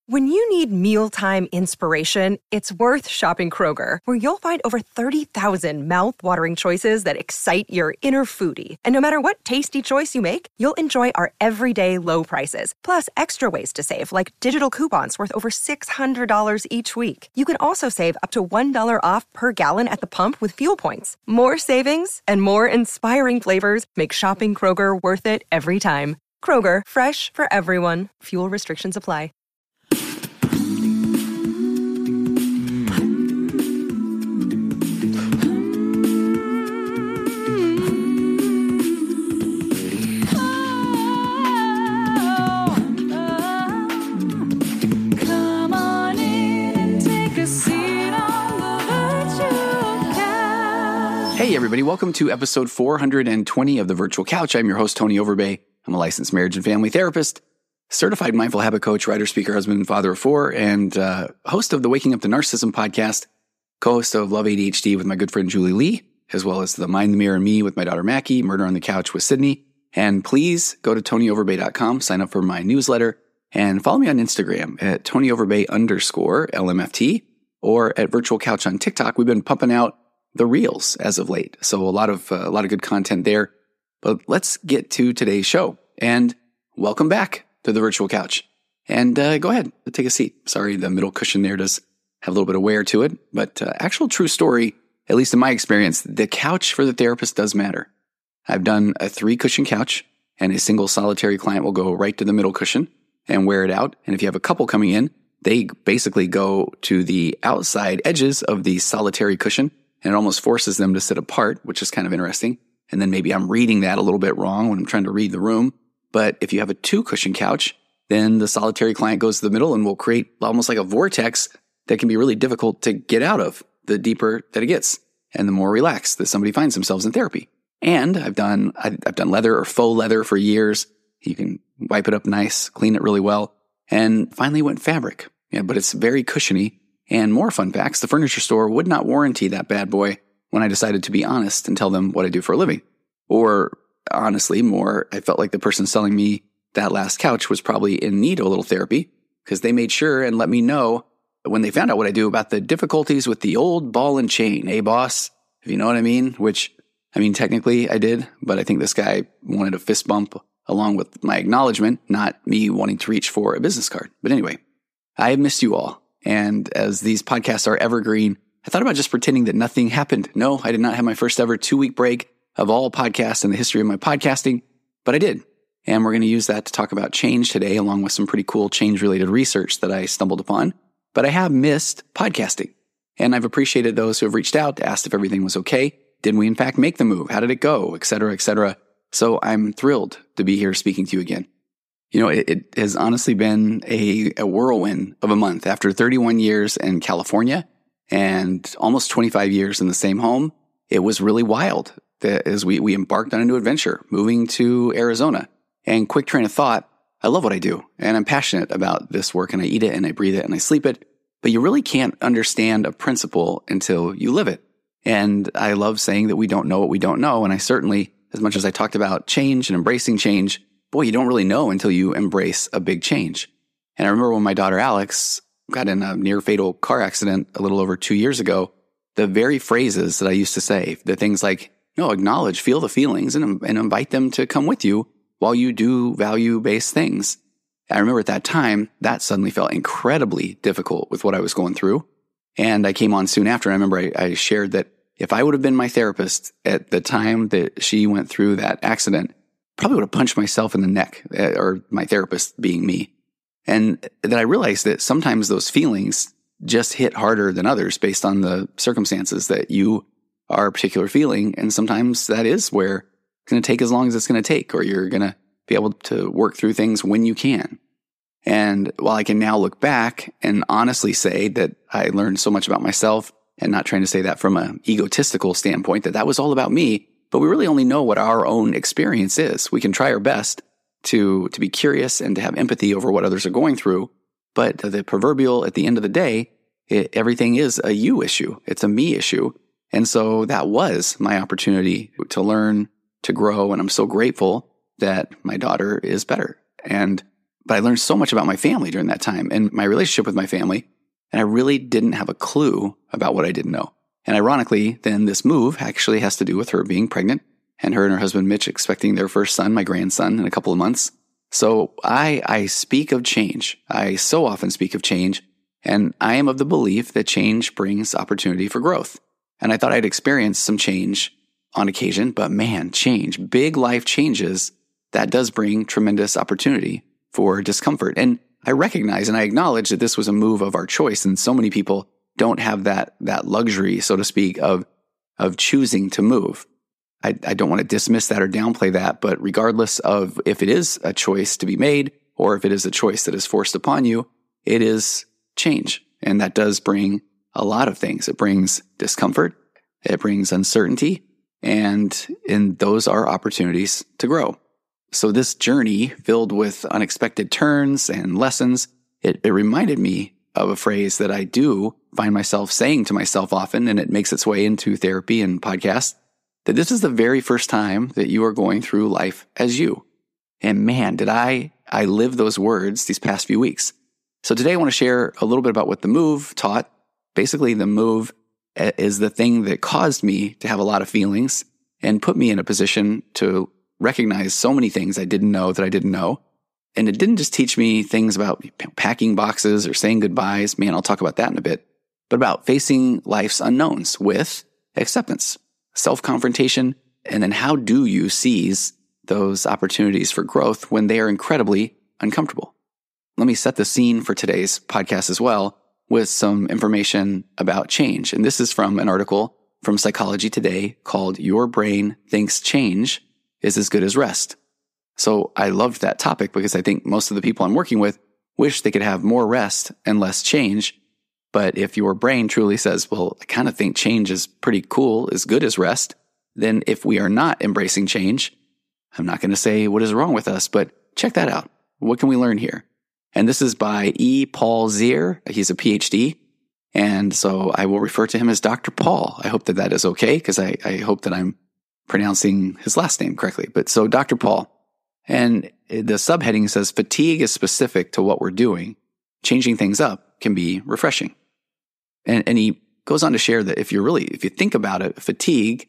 When you need mealtime inspiration, it's worth shopping Kroger, where you'll find over 30,000 mouth-watering choices that excite your inner foodie. And no matter what tasty choice you make, you'll enjoy our everyday low prices, plus extra ways to save, like digital coupons worth over $600 each week. You can also save up to $1 off per gallon at the pump with fuel points. More savings and more inspiring flavors make shopping Kroger worth it every time. Kroger, fresh for everyone. Fuel restrictions apply. Hey everybody, welcome to episode 420 of The Virtual Couch. I'm your host, Tony Overbay. I'm a licensed marriage and family therapist, certified mindful habit coach, writer, speaker, husband, and father of four, and host of the Waking Up to Narcissism podcast, co-host of Love ADHD with my good friend Julie Lee, as well as the Mind the Mirror and Me with my daughter Mackie, Murder on the Couch with Sydney. And please go to TonyOverbay.com, sign up for my newsletter, and follow me on Instagram at TonyOverbay_LMFT or at Virtual Couch on TikTok. We've been pumping out the reels as of late. So a lot of good content there. But let's get to today's show. And welcome back to the Virtual Couch. And go ahead, take a seat. Sorry, the middle cushion there does have a little bit of wear to it. But actual true story, at least in my experience, the couch for the therapist does matter. I've done a 3-cushion couch, and a single solitary client will go right to the middle cushion and wear it out. And if you have a couple coming in, they basically go to the outside edges of the solitary cushion, and it almost forces them to sit apart, which is kind of interesting. And then maybe I'm reading that a little bit wrong when I'm trying to read the room. But if you have a 2-cushion couch, then the solitary client goes to the middle and will create almost like a vortex that can be really difficult to get out of the deeper that it gets and the more relaxed that somebody finds themselves in therapy. And I've done leather or faux leather for years. You can wipe it up nice, clean it really well, and finally went fabric. Yeah, but it's very cushiony. And more fun facts, the furniture store would not warranty that bad boy when I decided to be honest and tell them what I do for a living. Or honestly, I felt like the person selling me that last couch was probably in need of a little therapy because they made sure and let me know when they found out what I do about the difficulties with the old ball and chain. Hey, boss, if you know what I mean, which, technically I did, but I think this guy wanted a fist bump along with my acknowledgement, not me wanting to reach for a business card. But anyway, I have missed you all. And as these podcasts are evergreen, I thought about just pretending that nothing happened. No, I did not have my first ever 2-week break of all podcasts in the history of my podcasting, but I did. And we're going to use that to talk about change today, along with some pretty cool change-related research that I stumbled upon. But I have missed podcasting, and I've appreciated those who have reached out, asked if everything was okay. Did we in fact make the move? How did it go? Et cetera, et cetera. So I'm thrilled to be here speaking to you again. It has honestly been a whirlwind of a month. After 31 years in California and almost 25 years in the same home, it was really wild as we embarked on a new adventure, moving to Arizona. And quick train of thought, I love what I do, and I'm passionate about this work, and I eat it, and I breathe it, and I sleep it. But you really can't understand a principle until you live it. And I love saying that we don't know what we don't know, and I certainly, as much as I talked about change and embracing change, boy, you don't really know until you embrace a big change. And I remember when my daughter Alex got in a near fatal car accident a little over 2 years ago, the very phrases that I used to say, the things like, no, acknowledge, feel the feelings and invite them to come with you while you do value-based things. I remember at that time, that suddenly felt incredibly difficult with what I was going through. And I came on soon after. I remember I shared that if I would have been my therapist at the time that she went through that accident, probably would have punched myself in the neck, or my therapist being me. And then I realized that sometimes those feelings just hit harder than others based on the circumstances that you are particular feeling. And sometimes that is where it's going to take as long as it's going to take, or you're going to be able to work through things when you can. And while I can now look back and honestly say that I learned so much about myself, and not trying to say that from an egotistical standpoint, that was all about me, but we really only know what our own experience is. We can try our best to be curious and to have empathy over what others are going through. But the proverbial, at the end of the day, everything is a you issue. It's a me issue. And so that was my opportunity to learn, to grow. And I'm so grateful that my daughter is better. And But I learned so much about my family during that time and my relationship with my family. And I really didn't have a clue about what I didn't know. And ironically, then this move actually has to do with her being pregnant and her husband Mitch expecting their first son, my grandson, in a couple of months. So I speak of change. I so often speak of change. And I am of the belief that change brings opportunity for growth. And I thought I'd experienced some change on occasion, but man, change, big life changes, that does bring tremendous opportunity for discomfort. And I recognize and I acknowledge that this was a move of our choice. And so many people don't have that luxury, so to speak, of choosing to move. I don't want to dismiss that or downplay that, but regardless of if it is a choice to be made or if it is a choice that is forced upon you, it is change. And that does bring a lot of things. It brings discomfort, it brings uncertainty, and those are opportunities to grow. So this journey filled with unexpected turns and lessons, it reminded me of a phrase that I do find myself saying to myself often, and it makes its way into therapy and podcasts, that this is the very first time that you are going through life as you. And man, did I live those words these past few weeks. So today I want to share a little bit about what the move taught. Basically, the move is the thing that caused me to have a lot of feelings and put me in a position to recognize so many things I didn't know that I didn't know. And it didn't just teach me things about packing boxes or saying goodbyes. Man, I'll talk about that in a bit. But about facing life's unknowns with acceptance, self-confrontation, and then how do you seize those opportunities for growth when they are incredibly uncomfortable? Let me set the scene for today's podcast as well with some information about change. And this is from an article from Psychology Today called Your Brain Thinks Change is as Good as Rest. So I loved that topic because I think most of the people I'm working with wish they could have more rest and less change. But if your brain truly says, well, I kind of think change is pretty cool, as good as rest, then if we are not embracing change, I'm not going to say what is wrong with us, but check that out. What can we learn here? And this is by E. Paul Zier. He's a PhD. And so I will refer to him as Dr. Paul. I hope that is okay because I hope that I'm pronouncing his last name correctly. But so Dr. Paul, and the subheading says, fatigue is specific to what we're doing. Changing things up can be refreshing. And he goes on to share that if you think about it, fatigue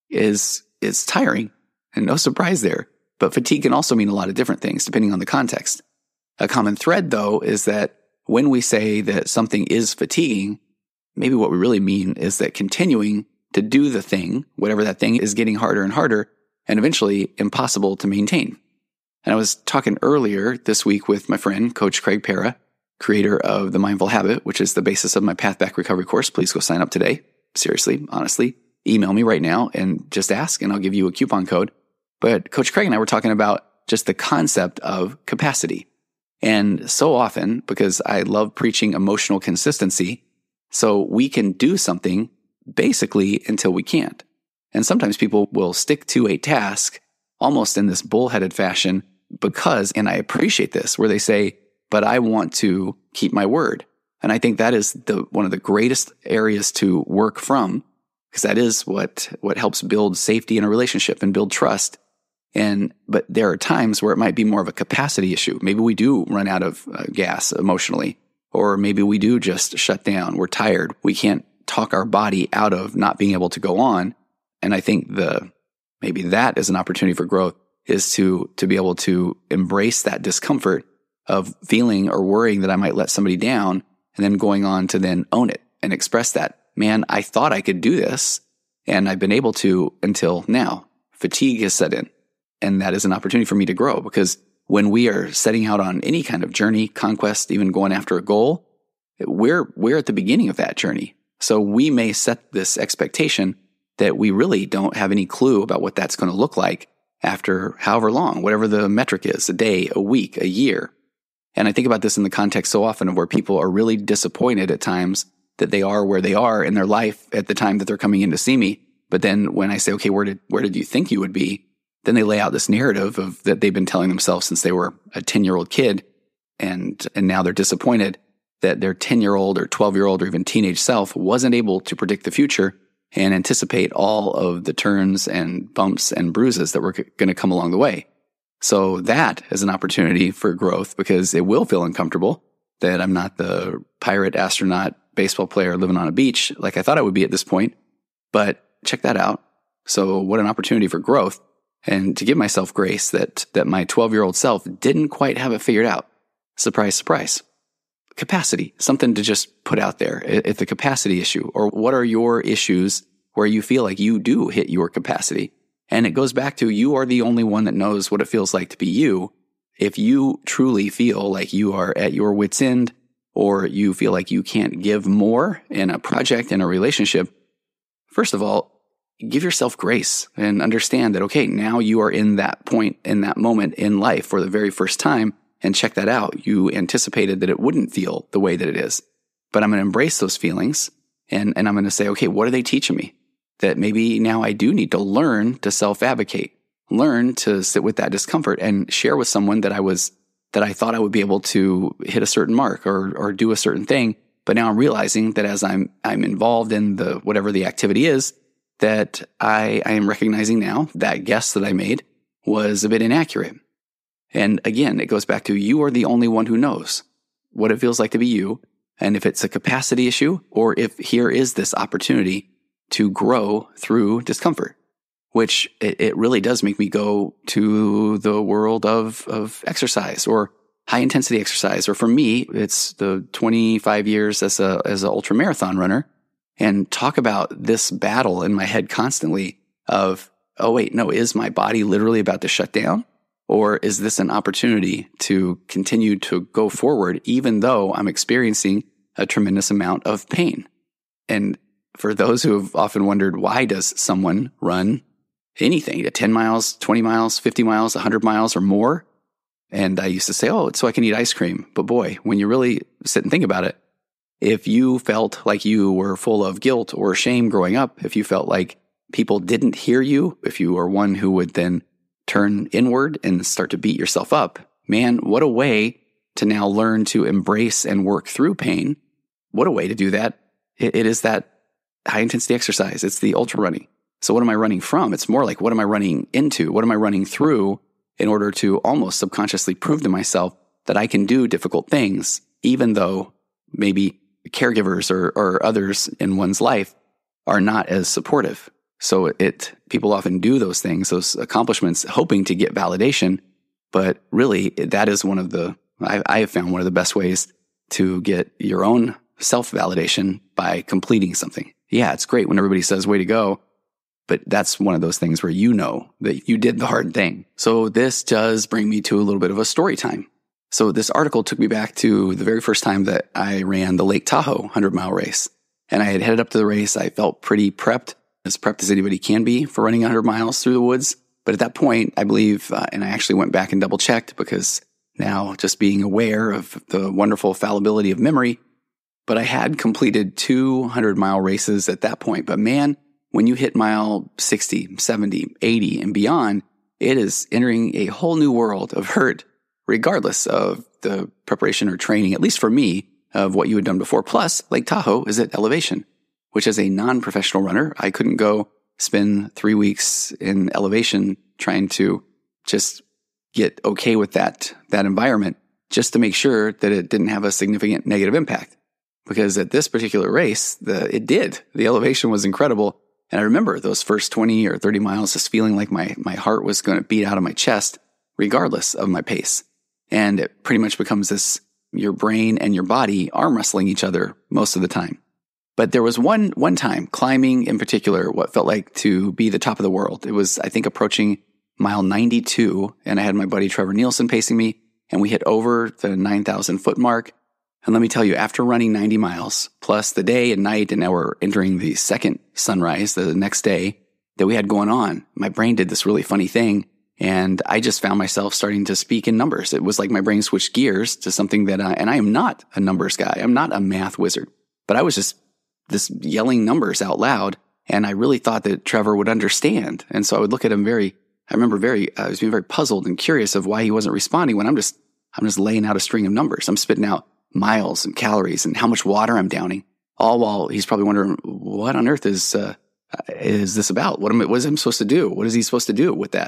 is tiring, and no surprise there. But fatigue can also mean a lot of different things depending on the context. A common thread, though, is that when we say that something is fatiguing, maybe what we really mean is that continuing to do the thing, whatever that thing is, getting harder and harder, and eventually impossible to maintain. And I was talking earlier this week with my friend, Coach Craig Para, creator of The Mindful Habit, which is the basis of my Path Back Recovery course. Please go sign up today. Seriously, honestly, email me right now and just ask, and I'll give you a coupon code. But Coach Craig and I were talking about just the concept of capacity. And so often, because I love preaching emotional consistency, so we can do something basically until we can't. And sometimes people will stick to a task almost in this bullheaded fashion because, and I appreciate this, where they say, but I want to keep my word. And I think that is one of the greatest areas to work from, because that is what helps build safety in a relationship and build trust. But there are times where it might be more of a capacity issue. Maybe we do run out of gas emotionally, or maybe we do just shut down. We're tired. We can't talk our body out of not being able to go on. And I think maybe that is an opportunity for growth, is to be able to embrace that discomfort of feeling or worrying that I might let somebody down, and then going on to then own it and express that. Man, I thought I could do this, and I've been able to until now. Fatigue has set in. And that is an opportunity for me to grow, because when we are setting out on any kind of journey, conquest, even going after a goal, we're at the beginning of that journey. So we may set this expectation that we really don't have any clue about what that's going to look like after however long, whatever the metric is, a day, a week, a year. And I think about this in the context so often of where people are really disappointed at times that they are where they are in their life at the time that they're coming in to see me. But then when I say, okay, where did you think you would be? Then they lay out this narrative of that they've been telling themselves since they were a 10-year-old kid. And now they're disappointed that their 10-year-old or 12-year-old or even teenage self wasn't able to predict the future and anticipate all of the turns and bumps and bruises that were going to come along the way. So that is an opportunity for growth because it will feel uncomfortable that I'm not the pirate, astronaut, baseball player living on a beach like I thought I would be at this point. But check that out. So what an opportunity for growth, and to give myself grace that my 12-year-old self didn't quite have it figured out. Surprise, surprise. Capacity, something to just put out there. It's a capacity issue. Or what are your issues where you feel like you do hit your capacity? And it goes back to you are the only one that knows what it feels like to be you. If you truly feel like you are at your wit's end, or you feel like you can't give more in a project, in a relationship, first of all, give yourself grace and understand that, okay, now you are in that point, in that moment in life for the very first time, and check that out. You anticipated that it wouldn't feel the way that it is. But I'm going to embrace those feelings, and I'm going to say, okay, what are they teaching me? That maybe now I do need to learn to self-advocate, learn to sit with that discomfort and share with someone that I thought I would be able to hit a certain mark or do a certain thing. But now I'm realizing that as I'm involved in the whatever the activity is, that I am recognizing now that guess that I made was a bit inaccurate. And again, it goes back to you are the only one who knows what it feels like to be you. And if it's a capacity issue, or if here is this opportunity to grow through discomfort, which it really does make me go to the world of exercise or high intensity exercise. Or for me, it's the 25 years as a ultra marathon runner, and talk about this battle in my head constantly of, oh wait, no, is my body literally about to shut down? Or is this an opportunity to continue to go forward, even though I'm experiencing a tremendous amount of pain? And for those who have often wondered, why does someone run anything at 10 miles, 20 miles, 50 miles, 100 miles or more? And I used to say, oh, it's so I can eat ice cream. But boy, when you really sit and think about it, if you felt like you were full of guilt or shame growing up, if you felt like people didn't hear you, if you were one who would then turn inward and start to beat yourself up, man, what a way to now learn to embrace and work through pain. What a way to do that. It is that high intensity exercise. It's the ultra running. So what am I running from? It's more like, what am I running into? What am I running through in order to almost subconsciously prove to myself that I can do difficult things, even though maybe caregivers or others in one's life are not as supportive. So people often do those things, those accomplishments, hoping to get validation. But really, that is I have found one of the best ways to get your own self-validation by completing something. Yeah, it's great when everybody says, way to go. But that's one of those things where you know that you did the hard thing. So this does bring me to a little bit of a story time. So this article took me back to the very first time that I ran the Lake Tahoe 100-mile race. And I had headed up to the race. I felt pretty prepped as anybody can be for running 100 miles through the woods. But at that point, I believe, and I actually went back and double checked because now just being aware of the wonderful fallibility of memory, but I had completed 200-mile races at that point. But man, when you hit mile 60, 70, 80 and beyond, it is entering a whole new world of hurt, regardless of the preparation or training, at least for me, of what you had done before. Plus, Lake Tahoe is at elevation, which as a non-professional runner, I couldn't go spend 3 weeks in elevation trying to just get okay with that environment just to make sure that it didn't have a significant negative impact. Because at this particular race, it did. The elevation was incredible. And I remember those first 20 or 30 miles just feeling like my heart was going to beat out of my chest, regardless of my pace. And it pretty much becomes this, your brain and your body arm wrestling each other most of the time. But there was one time, climbing in particular, what felt like to be the top of the world. It was, I think, approaching mile 92, and I had my buddy Trevor Nielsen pacing me, and we hit over the 9,000 foot mark. And let me tell you, after running 90 miles, plus the day and night, and now we're entering the second sunrise the next day that we had going on, my brain did this really funny thing, and I just found myself starting to speak in numbers. It was like my brain switched gears to something that and I am not a numbers guy. I'm not a math wizard, but I was just this yelling numbers out loud, and I really thought that Trevor would understand. And so I would look at him I was being very puzzled and curious of why he wasn't responding when I'm just laying out a string of numbers. I'm spitting out miles and calories and how much water I'm downing, all while he's probably wondering, what on earth is this about? What is he supposed to do? What is he supposed to do with that?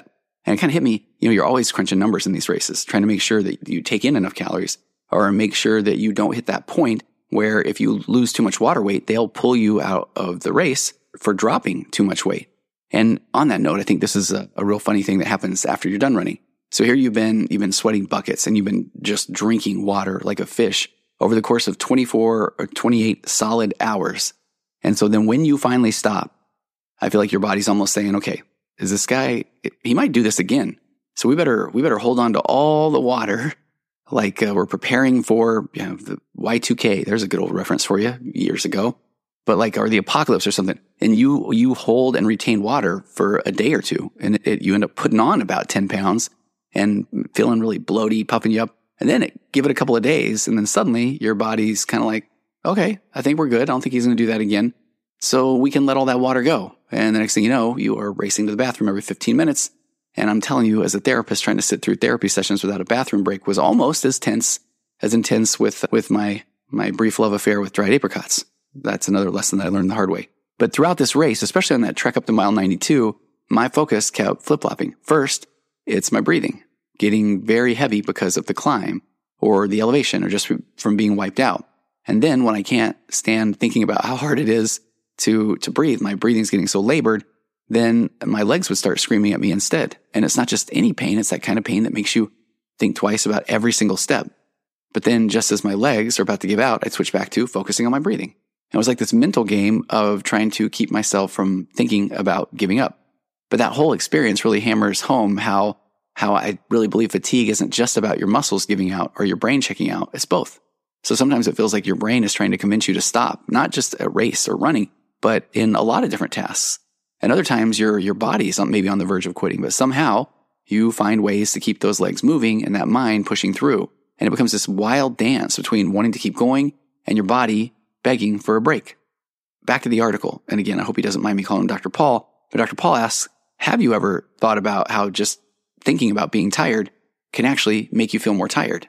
And it kind of hit me, you're always crunching numbers in these races, trying to make sure that you take in enough calories or make sure that you don't hit that point where if you lose too much water weight, they'll pull you out of the race for dropping too much weight. And on that note, I think this is a real funny thing that happens after you're done running. So here you've been sweating buckets and you've been just drinking water like a fish over the course of 24 or 28 solid hours. And so then when you finally stop, I feel like your body's almost saying, okay, is this guy, he might do this again. So we better hold on to all the water like we're preparing for the Y2K. There's a good old reference for you years ago. But or the apocalypse or something. And you hold and retain water for a day or two. And you end up putting on about 10 pounds and feeling really bloaty, puffing you up. And then give it a couple of days, and then suddenly your body's kind of like, okay, I think we're good. I don't think he's going to do that again. So we can let all that water go. And the next thing you know, you are racing to the bathroom every 15 minutes. And I'm telling you, as a therapist, trying to sit through therapy sessions without a bathroom break was almost as intense with my brief love affair with dried apricots. That's another lesson that I learned the hard way. But throughout this race, especially on that trek up to mile 92, my focus kept flip-flopping. First, it's my breathing, getting very heavy because of the climb or the elevation or just from being wiped out. And then when I can't stand thinking about how hard it is to breathe, my breathing's getting so labored, then my legs would start screaming at me instead. And it's not just any pain, it's that kind of pain that makes you think twice about every single step. But then just as my legs are about to give out, I'd switch back to focusing on my breathing. It was like this mental game of trying to keep myself from thinking about giving up. But that whole experience really hammers home how I really believe fatigue isn't just about your muscles giving out or your brain checking out. It's both. So sometimes it feels like your brain is trying to convince you to stop, not just a race or running, but in a lot of different tasks. And other times your body is maybe on the verge of quitting, but somehow you find ways to keep those legs moving and that mind pushing through. And it becomes this wild dance between wanting to keep going and your body begging for a break. Back to the article. And again, I hope he doesn't mind me calling him Dr. Paul, but Dr. Paul asks, have you ever thought about how just thinking about being tired can actually make you feel more tired?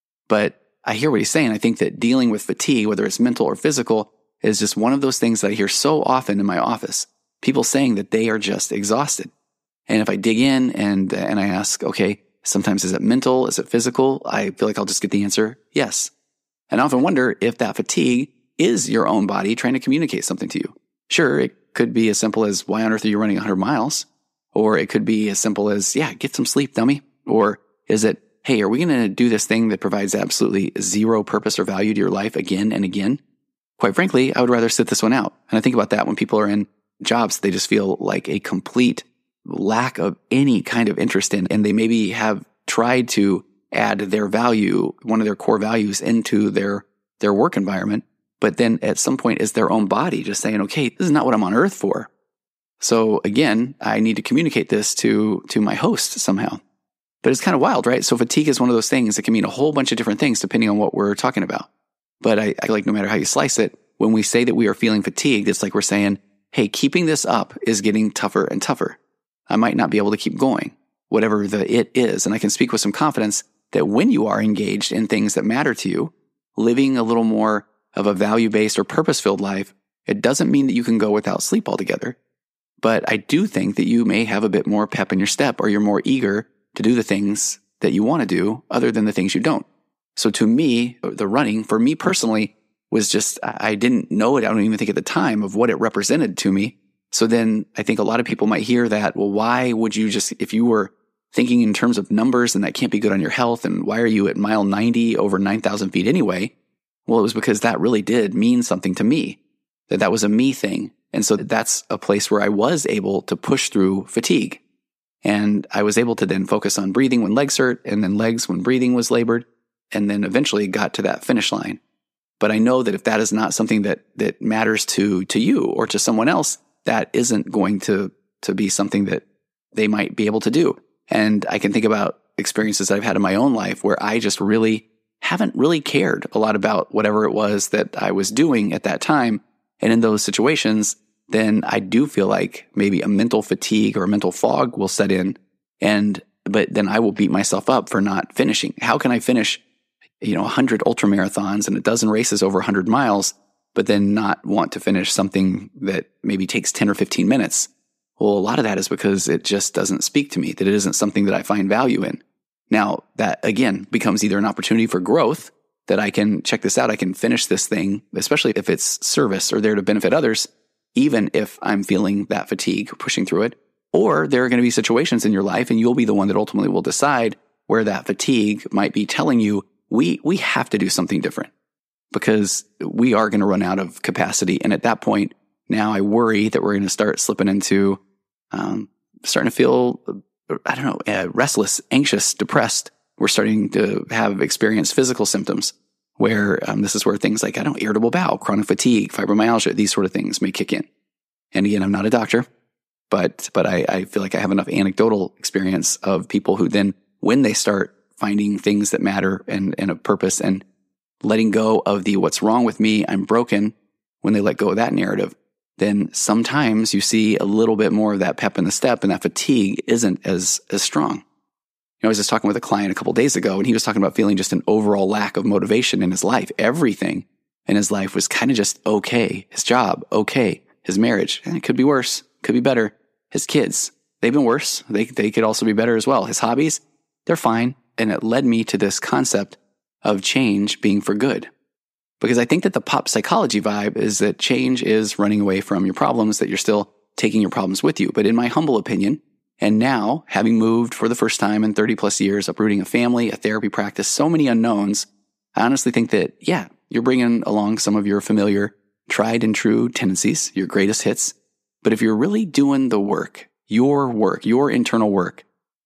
But I hear what he's saying. I think that dealing with fatigue, whether it's mental or physical, is just one of those things that I hear so often in my office. People saying that they are just exhausted. And if I dig in and I ask, okay, sometimes is it mental? Is it physical? I feel like I'll just get the answer, yes. And I often wonder if that fatigue is your own body trying to communicate something to you. Sure, it could be as simple as, why on earth are you running 100 miles? Or it could be as simple as, yeah, get some sleep, dummy. Or is it, hey, are we going to do this thing that provides absolutely zero purpose or value to your life again and again? Quite frankly, I would rather sit this one out. And I think about that when people are in jobs they just feel like a complete lack of any kind of interest in, and they maybe have tried to add their value, one of their core values, into their work environment. But then at some point is their own body just saying, okay, this is not what I'm on earth for. So again, I need to communicate this to my host somehow. But it's kind of wild, right? So fatigue is one of those things that can mean a whole bunch of different things depending on what we're talking about. But I like no matter how you slice it, when we say that we are feeling fatigued, it's like we're saying, hey, keeping this up is getting tougher and tougher. I might not be able to keep going, whatever the it is. And I can speak with some confidence that when you are engaged in things that matter to you, living a little more of a value-based or purpose-filled life, it doesn't mean that you can go without sleep altogether. But I do think that you may have a bit more pep in your step, or you're more eager to do the things that you want to do other than the things you don't. So to me, the running, for me personally, was just, I didn't know it. I don't even think at the time of what it represented to me. So then I think a lot of people might hear that, well, why would you just, if you were thinking in terms of numbers and that can't be good on your health, and why are you at mile 90 over 9,000 feet anyway? Well, it was because that really did mean something to me, that was a me thing. And so that's a place where I was able to push through fatigue. And I was able to then focus on breathing when legs hurt, and then legs when breathing was labored, and then eventually got to that finish line. But I know that if that is not something that matters to you or to someone else, that isn't going to be something that they might be able to do. And I can think about experiences that I've had in my own life where I just really haven't really cared a lot about whatever it was that I was doing at that time. And in those situations, then I do feel like maybe a mental fatigue or a mental fog will set in. But then I will beat myself up for not finishing. How can I finish 100 ultra marathons and a dozen races over 100 miles, but then not want to finish something that maybe takes 10 or 15 minutes? Well, a lot of that is because it just doesn't speak to me, that it isn't something that I find value in. Now, that again becomes either an opportunity for growth, that I can check this out, I can finish this thing, especially if it's service or there to benefit others, even if I'm feeling that fatigue, pushing through it. Or there are going to be situations in your life, and you'll be the one that ultimately will decide where that fatigue might be telling you, we have to do something different because we are going to run out of capacity. And at that point, now I worry that we're going to start slipping into starting to feel, restless, anxious, depressed. We're starting to experience physical symptoms where this is where things like, irritable bowel, chronic fatigue, fibromyalgia, these sort of things may kick in. And again, I'm not a doctor, but I feel like I have enough anecdotal experience of people who then, when they start finding things that matter and a purpose and letting go of the what's wrong with me, I'm broken, when they let go of that narrative, then sometimes you see a little bit more of that pep in the step and that fatigue isn't as strong. I was just talking with a client a couple days ago, and he was talking about feeling just an overall lack of motivation in his life. Everything in his life was kind of just okay. His job, okay. His marriage, it could be worse, could be better. His kids, they've been worse. They could also be better as well. His hobbies, they're fine. And it led me to this concept of change being for good. Because I think that the pop psychology vibe is that change is running away from your problems, that you're still taking your problems with you. But in my humble opinion, and now having moved for the first time in 30 plus years, uprooting a family, a therapy practice, so many unknowns, I honestly think that, you're bringing along some of your familiar, tried and true tendencies, your greatest hits. But if you're really doing the work, your internal work,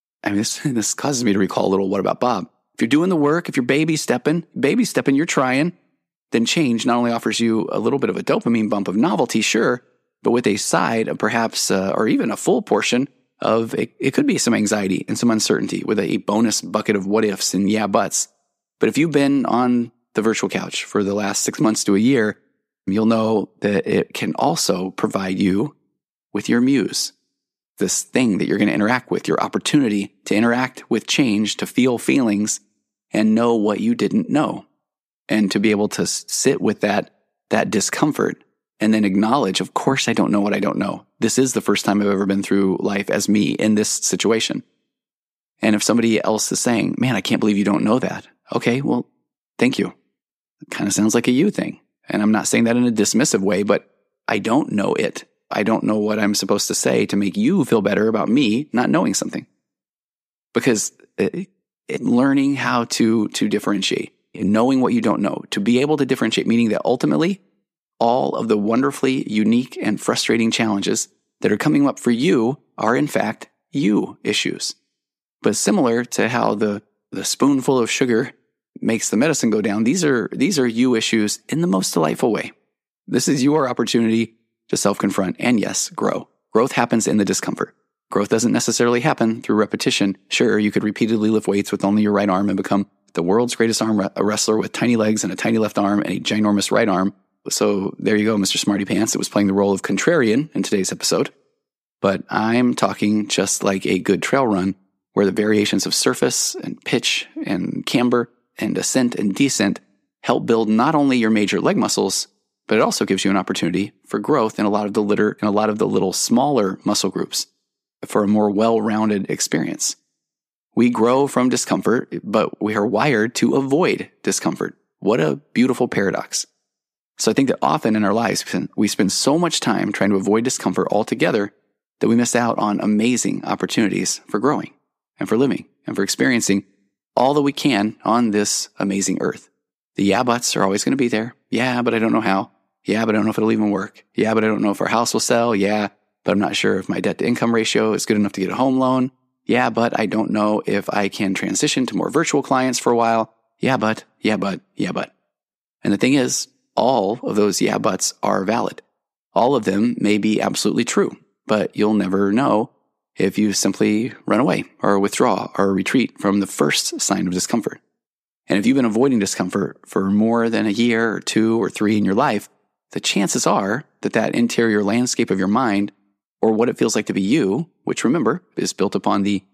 this causes me to recall a little What About Bob? If you're doing the work, if you're baby stepping, you're trying, then change not only offers you a little bit of a dopamine bump of novelty, sure, but with a side of perhaps, or even a full portion of, it could be some anxiety and some uncertainty with a bonus bucket of what ifs and yeah buts. But if you've been on the virtual couch for the last 6 months to a year, you'll know that it can also provide you with your muse, this thing that you're going to interact with, your opportunity to interact with change, to feel feelings and know what you didn't know, and to be able to sit with that discomfort and then acknowledge, of course, I don't know what I don't know. This is the first time I've ever been through life as me in this situation. And if somebody else is saying, man, I can't believe you don't know that. Okay, well, thank you. It kind of sounds like a you thing. And I'm not saying that in a dismissive way, but I don't know it. I don't know what I'm supposed to say to make you feel better about me not knowing something. Because learning how to differentiate, knowing what you don't know, to be able to differentiate, meaning that ultimately all of the wonderfully unique and frustrating challenges that are coming up for you are in fact you issues. But similar to how the spoonful of sugar makes the medicine go down, these are you issues in the most delightful way. This is your opportunity to self-confront and yes, grow. Growth happens in the discomfort. Growth doesn't necessarily happen through repetition. Sure, you could repeatedly lift weights with only your right arm and become the world's greatest arm wrestler with tiny legs and a tiny left arm and a ginormous right arm. So there you go, Mr. Smarty Pants. It was playing the role of contrarian in today's episode. But I'm talking just like a good trail run where the variations of surface and pitch and camber and ascent and descent help build not only your major leg muscles, but it also gives you an opportunity for growth in a lot of the little smaller muscle groups for a more well-rounded experience. We grow from discomfort, but we are wired to avoid discomfort. What a beautiful paradox. So I think that often in our lives, we spend so much time trying to avoid discomfort altogether that we miss out on amazing opportunities for growing and for living and for experiencing all that we can on this amazing earth. The yeah buts are always going to be there. Yeah, but I don't know how. Yeah, but I don't know if it'll even work. Yeah, but I don't know if our house will sell. Yeah, but I'm not sure if my debt to income ratio is good enough to get a home loan. Yeah, but I don't know if I can transition to more virtual clients for a while. Yeah, but. And the thing is, all of those yeah buts are valid. All of them may be absolutely true, but you'll never know if you simply run away or withdraw or retreat from the first sign of discomfort. And if you've been avoiding discomfort for more than a year or 2 or 3 in your life, the chances are that interior landscape of your mind, or what it feels like to be you, which remember is built upon the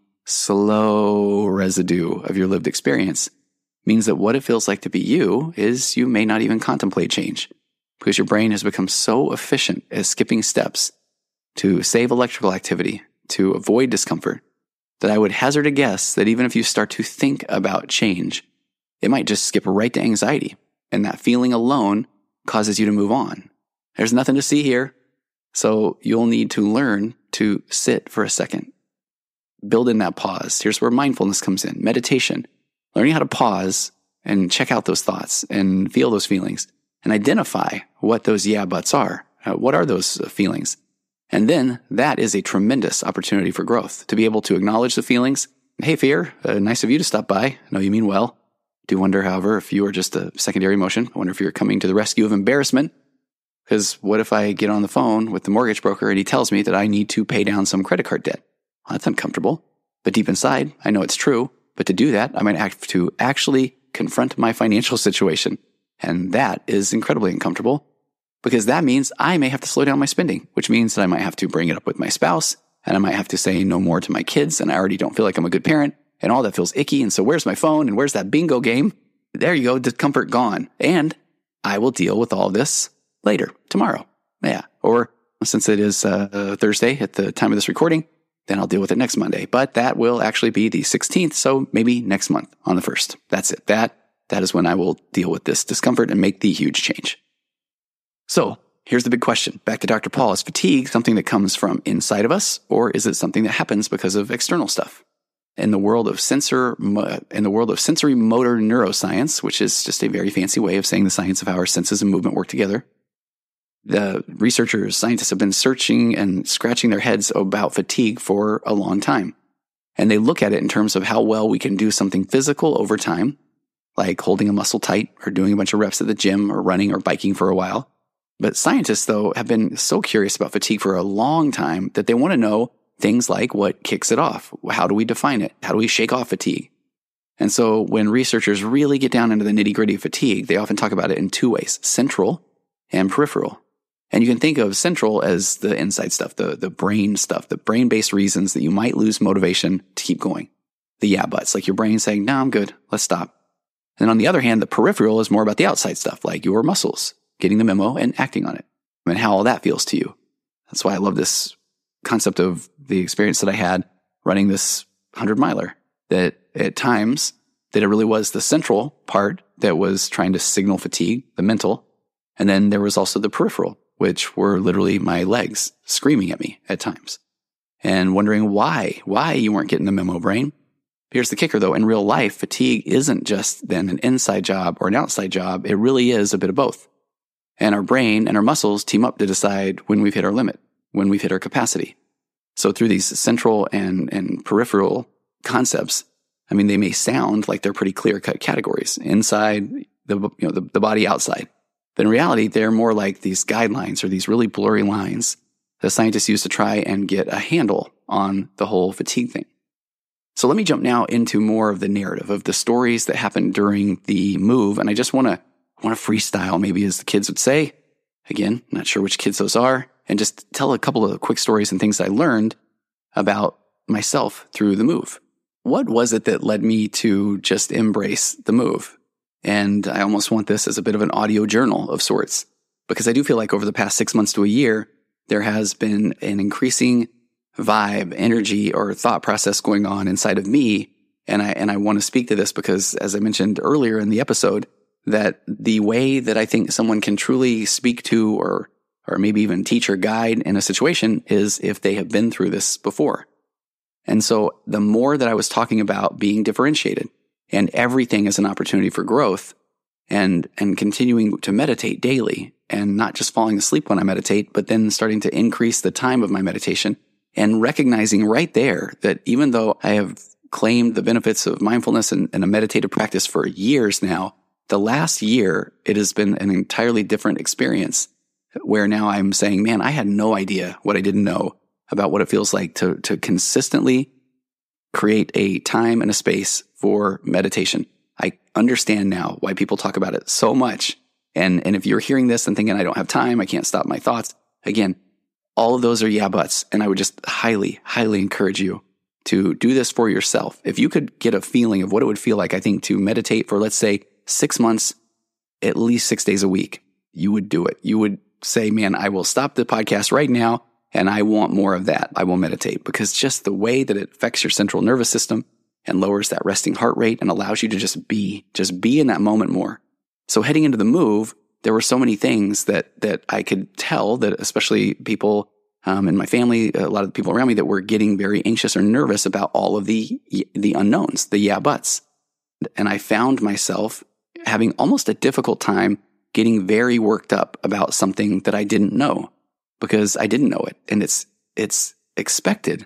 slow residue of your lived experience, means that what it feels like to be you is you may not even contemplate change because your brain has become so efficient at skipping steps to save electrical activity, to avoid discomfort, that I would hazard a guess that even if you start to think about change, it might just skip right to anxiety. And that feeling alone causes you to move on. There's nothing to see here. So you'll need to learn to sit for a second. Build in that pause. Here's where mindfulness comes in. Meditation. Learning how to pause and check out those thoughts and feel those feelings and identify what those yeah buts are. What are those feelings? And then that is a tremendous opportunity for growth, to be able to acknowledge the feelings. Hey, fear, nice of you to stop by. I know you mean well. Do wonder, however, if you are just a secondary emotion. I wonder if you're coming to the rescue of embarrassment. Because what if I get on the phone with the mortgage broker and he tells me that I need to pay down some credit card debt? Well, that's uncomfortable. But deep inside, I know it's true. But to do that, I might have to actually confront my financial situation. And that is incredibly uncomfortable, because that means I may have to slow down my spending, which means that I might have to bring it up with my spouse, and I might have to say no more to my kids, and I already don't feel like I'm a good parent, and all that feels icky, and so where's my phone, and where's that bingo game? There you go, discomfort gone. And I will deal with all of this later, tomorrow. Yeah, or since it is Thursday at the time of this recording, then I'll deal with it next Monday. But that will actually be the 16th, so maybe next month on the 1st. That's it. That is when I will deal with this discomfort and make the huge change. So here's the big question. Back to Dr. Paul. Is fatigue something that comes from inside of us, or is it something that happens because of external stuff? In the world of sensory motor neuroscience, which is just a very fancy way of saying the science of how our senses and movement work together, the researchers, scientists have been searching and scratching their heads about fatigue for a long time. And they look at it in terms of how well we can do something physical over time, like holding a muscle tight or doing a bunch of reps at the gym or running or biking for a while. But scientists, though, have been so curious about fatigue for a long time that they want to know things like what kicks it off. How do we define it? How do we shake off fatigue? And so when researchers really get down into the nitty-gritty of fatigue, they often talk about it in two ways, central and peripheral. And you can think of central as the inside stuff, the brain stuff, the brain-based reasons that you might lose motivation to keep going. The yeah buts, like your brain saying, no, I'm good, let's stop. And on the other hand, the peripheral is more about the outside stuff, like your muscles, getting the memo and acting on it, and how all that feels to you. That's why I love this concept of the experience that I had running this 100-miler, that at times that it really was the central part that was trying to signal fatigue, the mental, and then there was also the peripheral, which were literally my legs screaming at me at times and wondering why you weren't getting the memo, brain. Here's the kicker, though. In real life, fatigue isn't just then an inside job or an outside job. It really is a bit of both. And our brain and our muscles team up to decide when we've hit our limit, when we've hit our capacity. So through these central and peripheral concepts, I mean, they may sound like they're pretty clear-cut categories, inside the body, outside. But in reality, they're more like these guidelines or these really blurry lines that scientists use to try and get a handle on the whole fatigue thing. So let me jump now into more of the narrative of the stories that happened during the move. And I just want to freestyle, maybe, as the kids would say. Again, not sure which kids those are. And just tell a couple of quick stories and things I learned about myself through the move. What was it that led me to just embrace the move? And I almost want this as a bit of an audio journal of sorts, because I do feel like over the past 6 months to a year, there has been an increasing vibe, energy, or thought process going on inside of me. And I want to speak to this because, as I mentioned earlier in the episode, that the way that I think someone can truly speak to or maybe even teach or guide in a situation is if they have been through this before. And so the more that I was talking about being differentiated and everything as an opportunity for growth and continuing to meditate daily and not just falling asleep when I meditate, but then starting to increase the time of my meditation and recognizing right there that even though I have claimed the benefits of mindfulness and a meditative practice for years now, the last year, it has been an entirely different experience where now I'm saying, man, I had no idea what I didn't know about what it feels like to consistently create a time and a space for meditation. I understand now why people talk about it so much. And if you're hearing this and thinking, I don't have time, I can't stop my thoughts, again, all of those are yeah buts. And I would just highly, highly encourage you to do this for yourself. If you could get a feeling of what it would feel like, I think, to meditate for, let's say, 6 months, at least 6 days a week, you would do it. You would say, man, I will stop the podcast right now. And I want more of that. I will meditate because just the way that it affects your central nervous system and lowers that resting heart rate and allows you to just be in that moment more. So heading into the move, there were so many things that I could tell that especially people in my family, a lot of the people around me that were getting very anxious or nervous about all of the unknowns, the yeah buts. And I found myself having almost a difficult time getting very worked up about something that I didn't know because I didn't know it. And it's expected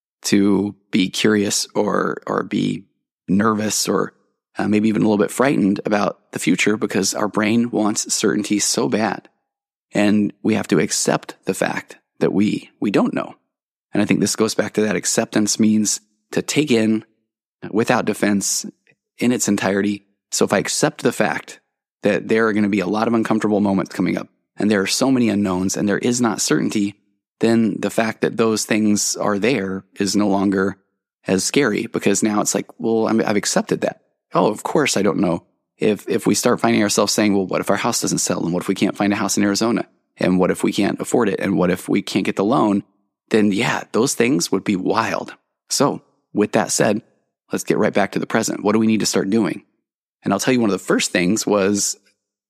to be curious or be nervous or maybe even a little bit frightened about the future because our brain wants certainty so bad. And we have to accept the fact that we don't know. And I think this goes back to that acceptance means to take in without defense in its entirety. So if I accept the fact that there are going to be a lot of uncomfortable moments coming up and there are so many unknowns and there is not certainty, then the fact that those things are there is no longer as scary because now it's like, well, I've accepted that. Oh, of course I don't know. If we start finding ourselves saying, well, what if our house doesn't sell? And what if we can't find a house in Arizona? And what if we can't afford it? And what if we can't get the loan? Then yeah, those things would be wild. So with that said, let's get right back to the present. What do we need to start doing? And I'll tell you one of the first things was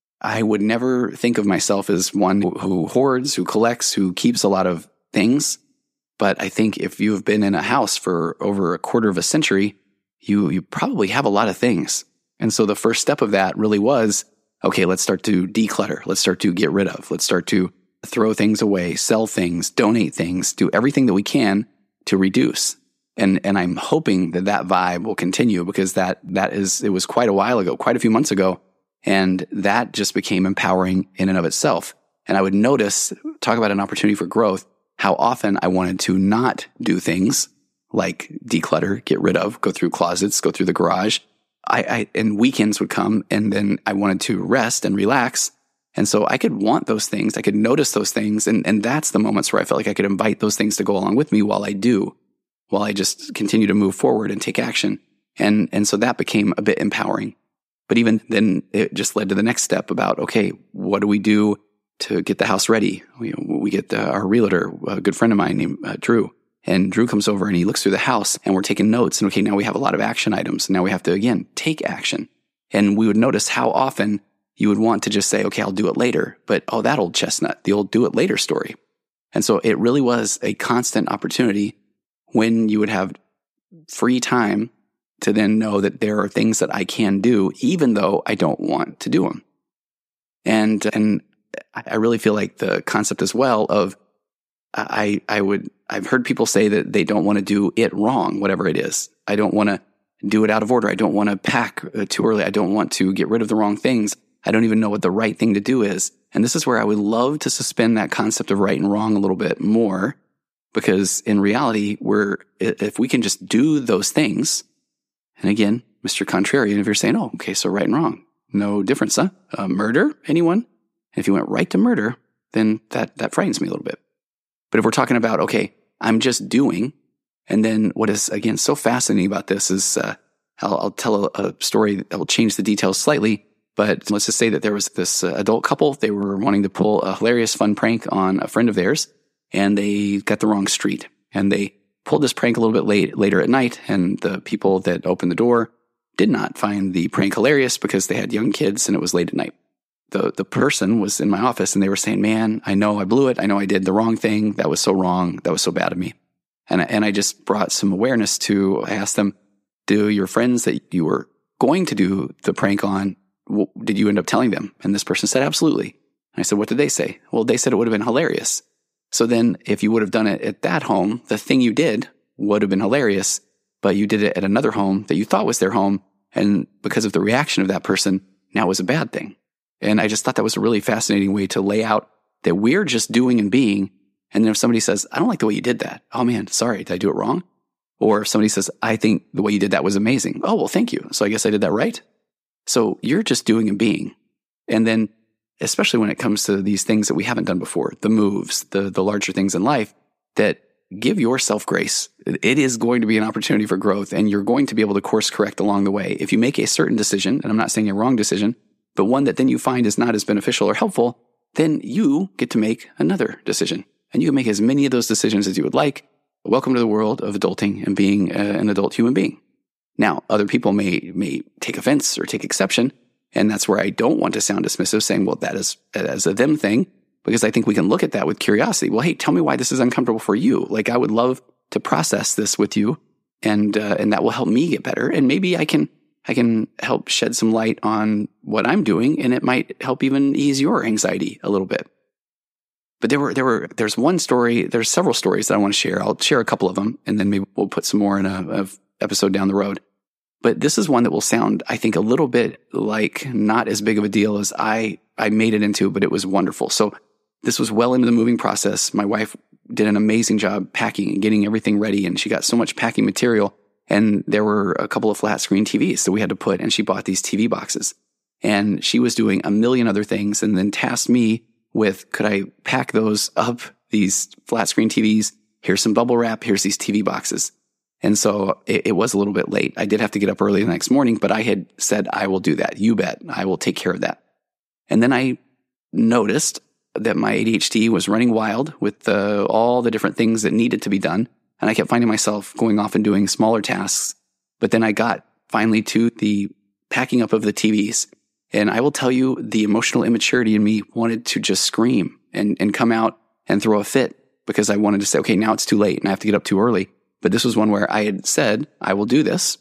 I would never think of myself as one who hoards, who collects, who keeps a lot of things. But I think if you've been in a house for over a quarter of a century, you probably have a lot of things. And so the first step of that really was, okay, let's start to declutter. Let's start to get rid of. Let's start to throw things away, sell things, donate things, do everything that we can to reduce. And I'm hoping that vibe will continue because it was quite a while ago, quite a few months ago. And that just became empowering in and of itself. And I would notice, talk about an opportunity for growth, how often I wanted to not do things like declutter, get rid of, go through closets, go through the garage. And weekends would come and then I wanted to rest and relax. And so I could want those things. I could notice those things. And that's the moments where I felt like I could invite those things to go along with me while I just continue to move forward and take action. And so that became a bit empowering. But even then it just led to the next step about, okay, what do we do to get the house ready? We get our realtor, a good friend of mine named Drew. And Drew comes over and he looks through the house and we're taking notes. And okay, now we have a lot of action items. Now we have to, again, take action. And we would notice how often you would want to just say, okay, I'll do it later. But, oh, that old chestnut, the old do it later story. And so it really was a constant opportunity when you would have free time to then know that there are things that I can do, even though I don't want to do them. And I really feel like the concept as well of I've heard people say that they don't want to do it wrong, whatever it is. I don't want to do it out of order. I don't want to pack too early. I don't want to get rid of the wrong things. I don't even know what the right thing to do is. And this is where I would love to suspend that concept of right and wrong a little bit more, because in reality, if we can just do those things, and again, Mr. Contrarian, if you're saying, oh, okay, so right and wrong, no difference, huh? Murder, anyone? And if you went right to murder, then that frightens me a little bit. But if we're talking about, okay, I'm just doing, and then what is, again, so fascinating about this is, I'll tell a story that will change the details slightly, but let's just say that there was this adult couple. They were wanting to pull a hilarious, fun prank on a friend of theirs, and they got the wrong street. And they pulled this prank a little bit later at night, and the people that opened the door did not find the prank hilarious because they had young kids and it was late at night. The person was in my office and they were saying, man, I know I blew it. I know I did the wrong thing. That was so wrong. That was so bad of me. And I just brought some awareness to, I asked them, do your friends that you were going to do the prank on, did you end up telling them? And this person said, absolutely. And I said, what did they say? Well, they said it would have been hilarious. So then if you would have done it at that home, the thing you did would have been hilarious, but you did it at another home that you thought was their home. And because of the reaction of that person, now it was a bad thing. And I just thought that was a really fascinating way to lay out that we're just doing and being. And then if somebody says, I don't like the way you did that. Oh man, sorry, did I do it wrong? Or if somebody says, I think the way you did that was amazing. Oh, well, thank you. So I guess I did that right. So you're just doing and being. And then especially when it comes to these things that we haven't done before, the moves, the larger things in life, that give yourself grace. It is going to be an opportunity for growth, and you're going to be able to course correct along the way. If you make a certain decision, and I'm not saying a wrong decision, but one that then you find is not as beneficial or helpful, then you get to make another decision. And you can make as many of those decisions as you would like. Welcome to the world of adulting and being an adult human being. Now, other people may take offense or take exception. And that's where I don't want to sound dismissive, saying, well, that is a them thing, because I think we can look at that with curiosity. Well, hey, tell me why this is uncomfortable for you. Like, I would love to process this with you, and that will help me get better. And maybe I can help shed some light on what I'm doing, and it might help even ease your anxiety a little bit. But there's one story, there's several stories that I want to share. I'll share a couple of them, and then maybe we'll put some more in a episode down the road. But this is one that will sound, I think, a little bit like not as big of a deal as I made it into, but it was wonderful. So this was well into the moving process. My wife did an amazing job packing and getting everything ready, and she got so much packing material. And there were a couple of flat screen TVs that we had to put, and she bought these TV boxes. And she was doing a million other things, and then tasked me with, could I pack those up, these flat screen TVs? Here's some bubble wrap. Here's these TV boxes. And so it was a little bit late. I did have to get up early the next morning, but I had said, I will do that. You bet. I will take care of that. And then I noticed that my ADHD was running wild with all the different things that needed to be done. And I kept finding myself going off and doing smaller tasks. But then I got finally to the packing up of the TVs. And I will tell you, the emotional immaturity in me wanted to just scream and come out and throw a fit, because I wanted to say, okay, now it's too late and I have to get up too early. But this was one where I had said, I will do this.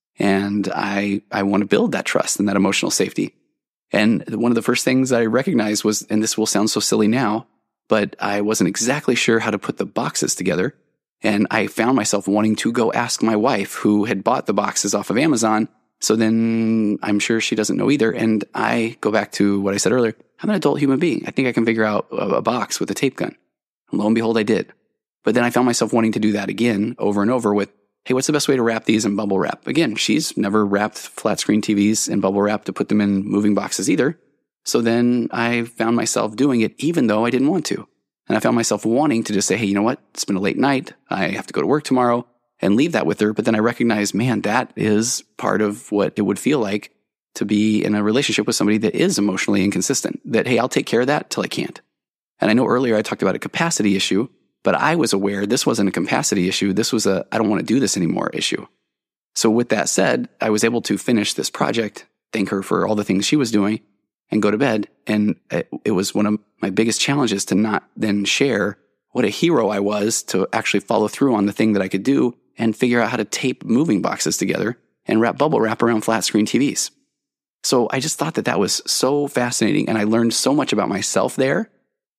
And I want to build that trust and that emotional safety. And one of the first things I recognized was, and this will sound so silly now, but I wasn't exactly sure how to put the boxes together. And I found myself wanting to go ask my wife, who had bought the boxes off of Amazon. So then I'm sure she doesn't know either. And I go back to what I said earlier. I'm an adult human being. I think I can figure out a box with a tape gun. And lo and behold, I did. But then I found myself wanting to do that again over and over with, hey, what's the best way to wrap these in bubble wrap? Again, she's never wrapped flat screen TVs in bubble wrap to put them in moving boxes either. So then I found myself doing it even though I didn't want to. And I found myself wanting to just say, hey, you know what? It's been a late night. I have to go to work tomorrow, and leave that with her. But then I recognized, man, that is part of what it would feel like to be in a relationship with somebody that is emotionally inconsistent. That, hey, I'll take care of that till I can't. And I know earlier I talked about a capacity issue, but I was aware this wasn't a capacity issue. This was a, I don't want to do this anymore issue. So with that said, I was able to finish this project, thank her for all the things she was doing, and go to bed. And it was one of my biggest challenges to not then share what a hero I was to actually follow through on the thing that I could do and figure out how to tape moving boxes together and wrap bubble wrap around flat screen TVs. So I just thought that was so fascinating. And I learned so much about myself there.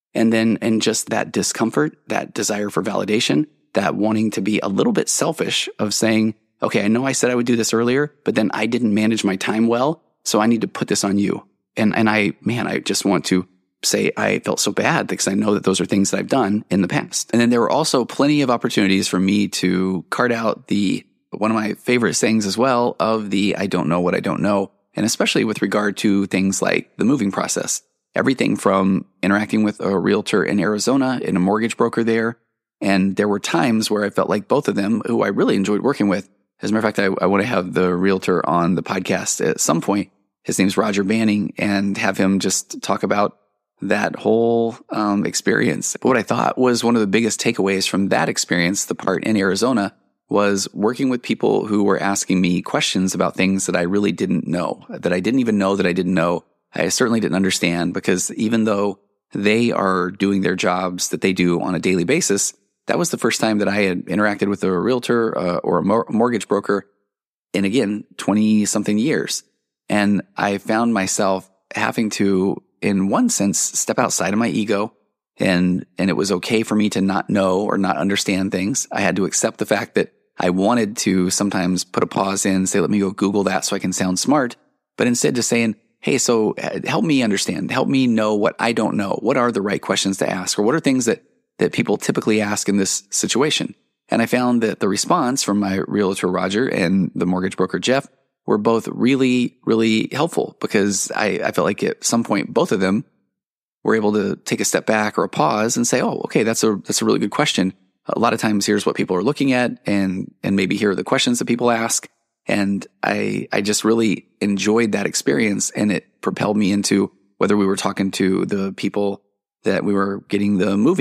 And just that discomfort, that desire for validation, that wanting to be a little bit selfish of saying, okay, I know I said I would do this earlier, but then I didn't manage my time well. So I need to put this on you. And I just want to say I felt so bad because I know that those are things that I've done in the past. And then there were also plenty of opportunities for me to cart out one of my favorite sayings as well of the I don't know what I don't know. And especially with regard to things like the moving process. Everything from interacting with a realtor in Arizona and a mortgage broker there. And there were times where I felt like both of them, who I really enjoyed working with. As a matter of fact, I want to have the realtor on the podcast at some point. His name's Roger Banning, and have him just talk about that whole experience. But what I thought was one of the biggest takeaways from that experience, the part in Arizona, was working with people who were asking me questions about things that I really didn't know, that I didn't even know that I didn't know. I certainly didn't understand, because even though they are doing their jobs that they do on a daily basis, that was the first time that I had interacted with a realtor or a mortgage broker in, again, 20-something years. And I found myself having to, in one sense, step outside of my ego. And it was okay for me to not know or not understand things. I had to accept the fact that I wanted to sometimes put a pause in, say, let me go Google that so I can sound smart. But instead just saying, hey, so help me understand, help me know what I don't know. What are the right questions to ask? Or what are things that people typically ask in this situation? And I found that the response from my realtor, Roger, and the mortgage broker, Jeff, were both really, really helpful, because I felt like at some point, both of them were able to take a step back or a pause and say, oh, okay, that's a really good question. A lot of times here's what people are looking at, and maybe here are the questions that people ask. And I just really enjoyed that experience, and it propelled me into, whether we were talking to the people that we were getting the moving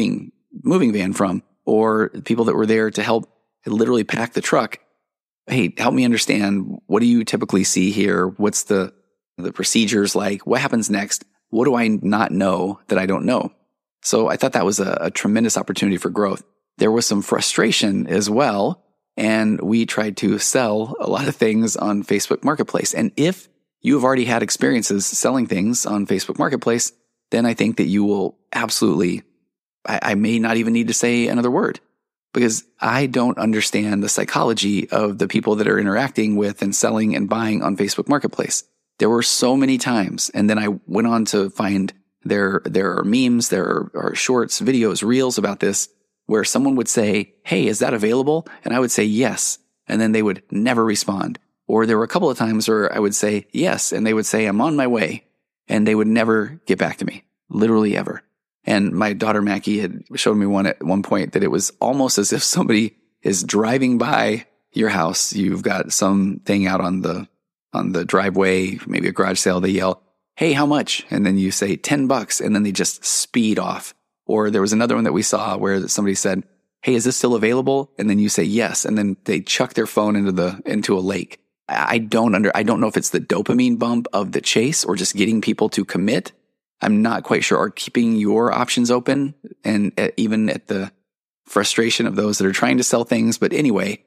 moving van from, or people that were there to help literally pack the truck. Hey, help me understand, what do you typically see here? What's the procedures like? What happens next? What do I not know that I don't know? So I thought that was a tremendous opportunity for growth. There was some frustration as well, and we tried to sell a lot of things on Facebook Marketplace. And if you have already had experiences selling things on Facebook Marketplace, then I think that you will absolutely, I may not even need to say another word, because I don't understand the psychology of the people that are interacting with and selling and buying on Facebook Marketplace. There were so many times, and then I went on to find there are memes, there are shorts, videos, reels about this, where someone would say, hey, is that available? And I would say yes. And then they would never respond. Or there were a couple of times where I would say yes, and they would say, I'm on my way. And they would never get back to me, literally ever. And my daughter Mackie had showed me one at one point that it was almost as if somebody is driving by your house. You've got something out on the driveway, maybe a garage sale. They yell, hey, how much? And then you say $10, and then they just speed off. Or there was another one that we saw where somebody said, hey, is this still available? And then you say yes, and then they chuck their phone into a lake. I don't know if it's the dopamine bump of the chase or just getting people to commit. I'm not quite sure. Or keeping your options open, and even at the frustration of those that are trying to sell things. But anyway,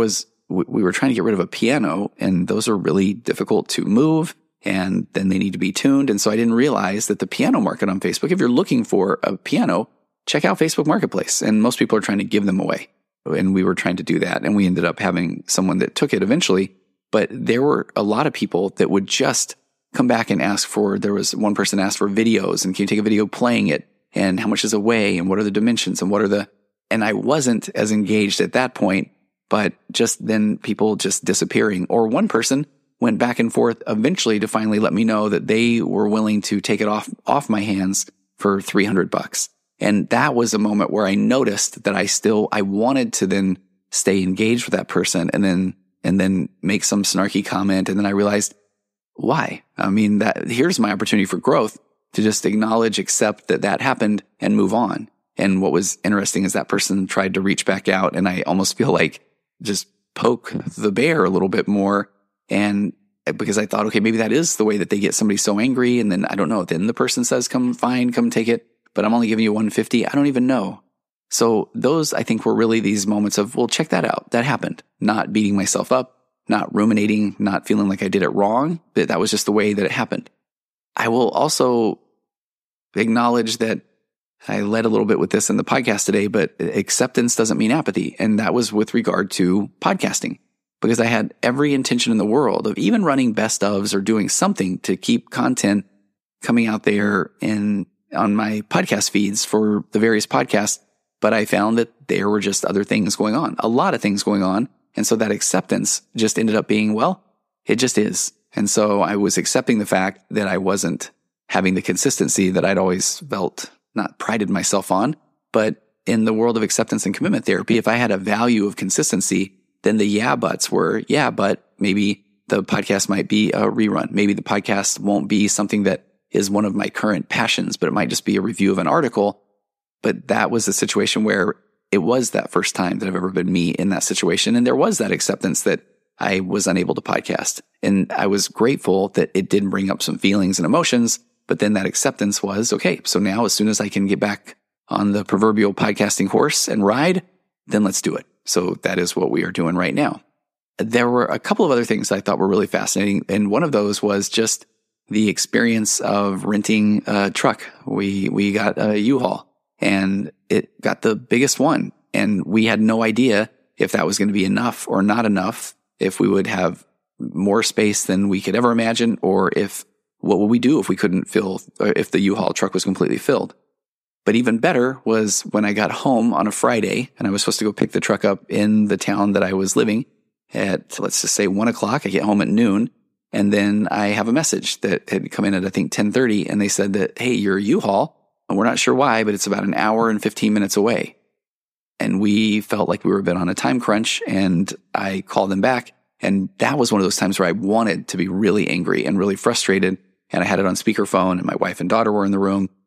we were trying to get rid of a piano, and those are really difficult to move, and then they need to be tuned. And so I didn't realize that the piano market on Facebook, if you're looking for a piano, check out Facebook Marketplace. And most people are trying to give them away. And we were trying to do that. And we ended up having someone that took it eventually. But there were a lot of people that would just come back and there was one person asked for videos, and can you take a video playing it? And how much is it weigh? And what are the dimensions? And I wasn't as engaged at that point, but just then people just disappearing. Or one person went back and forth eventually to finally let me know that they were willing to take it off my hands for $300. And that was a moment where I noticed that I wanted to then stay engaged with that person and then make some snarky comment. And then I realized, why? I mean, here's my opportunity for growth, to just acknowledge, accept that happened, and move on. And what was interesting is that person tried to reach back out, and I almost feel like just poke the bear a little bit more. And because I thought, okay, maybe that is the way that they get somebody so angry. And then I don't know. Then the person says, come take it, but I'm only giving you $150. I don't even know. So those, I think, were really these moments of, well, check that out. That happened. Not beating myself up, not ruminating, not feeling like I did it wrong. That was just the way that it happened. I will also acknowledge that I led a little bit with this in the podcast today, but acceptance doesn't mean apathy. And that was with regard to podcasting, because I had every intention in the world of even running best ofs or doing something to keep content coming out there on my podcast feeds for the various podcasts. But I found that there were just other things going on, a lot of things going on. And so that acceptance just ended up being, well, it just is. And so I was accepting the fact that I wasn't having the consistency that I'd always felt, not prided myself on. But in the world of acceptance and commitment therapy, if I had a value of consistency, then the yeah buts were, yeah, but maybe the podcast might be a rerun. Maybe the podcast won't be something that is one of my current passions, but it might just be a review of an article. But that was a situation where it was that first time that I've ever been me in that situation. And there was that acceptance that I was unable to podcast. And I was grateful that it did bring up some feelings and emotions. But then that acceptance was, okay, so now as soon as I can get back on the proverbial podcasting horse and ride, then let's do it. So that is what we are doing right now. There were a couple of other things I thought were really fascinating. And one of those was just the experience of renting a truck. We got a U-Haul, and it got the biggest one. And we had no idea if that was going to be enough or not enough, if we would have more space than we could ever imagine, or what would we do if we couldn't if the U-Haul truck was completely filled. But even better was when I got home on a Friday and I was supposed to go pick the truck up in the town that I was living at, let's just say 1:00. I get home at noon. And then I have a message that had come in at, I think, 10:30. And they said that, hey, your U-Haul, and we're not sure why, but it's about an hour and 15 minutes away. And we felt like we were a bit on a time crunch, and I called them back. And that was one of those times where I wanted to be really angry and really frustrated. And I had it on speakerphone, and my wife and daughter were in the room.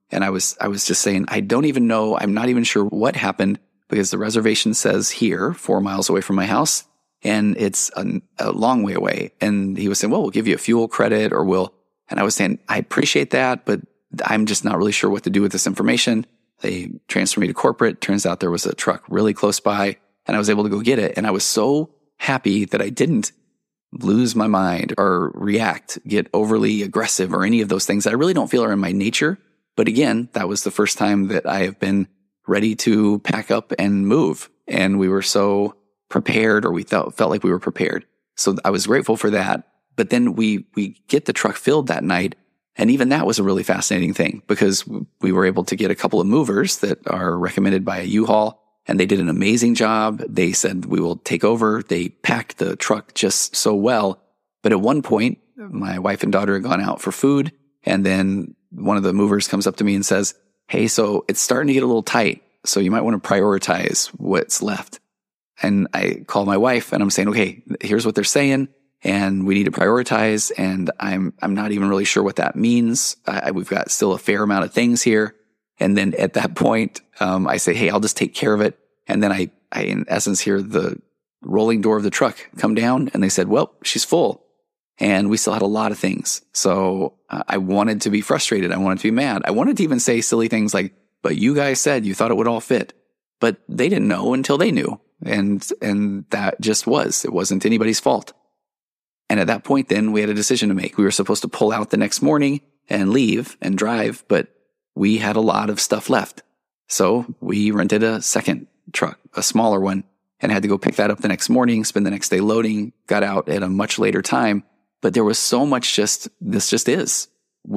And I was just saying, I don't even know. I'm not even sure what happened because the reservation says here, 4 miles away from my house, and it's a long way away. And he was saying, well, we'll give you a fuel credit and I was saying, I appreciate that, but I'm just not really sure what to do with this information. They transferred me to corporate. Turns out there was a truck really close by and I was able to go get it. And I was so happy that I didn't lose my mind or react, get overly aggressive or any of those things that I really don't feel are in my nature. But again, that was the first time that I have been ready to pack up and move. And we were so prepared, or we felt like we were prepared. So I was grateful for that. But then we get the truck filled that night. And even that was a really fascinating thing because we were able to get a couple of movers that are recommended by a U-Haul, and they did an amazing job. They said, we will take over. They packed the truck just so well. But at one point, my wife and daughter had gone out for food. And then one of the movers comes up to me and says, hey, so it's starting to get a little tight. So you might want to prioritize what's left. And I call my wife and I'm saying, okay, here's what they're saying. And we need to prioritize. And I'm not even really sure what that means. We've got still a fair amount of things here. And then at that point, I say, hey, I'll just take care of it. And then I in essence hear the rolling door of the truck come down and they said, well, she's full. And we still had a lot of things. So I wanted to be frustrated. I wanted to be mad. I wanted to even say silly things like, but you guys said you thought it would all fit. But they didn't know until they knew. And that just it wasn't anybody's fault. And at that point, then we had a decision to make. We were supposed to pull out the next morning and leave and drive, but we had a lot of stuff left. So we rented a second truck, a smaller one, and had to go pick that up the next morning, spend the next day loading, got out at a much later time. But there was so much this just is.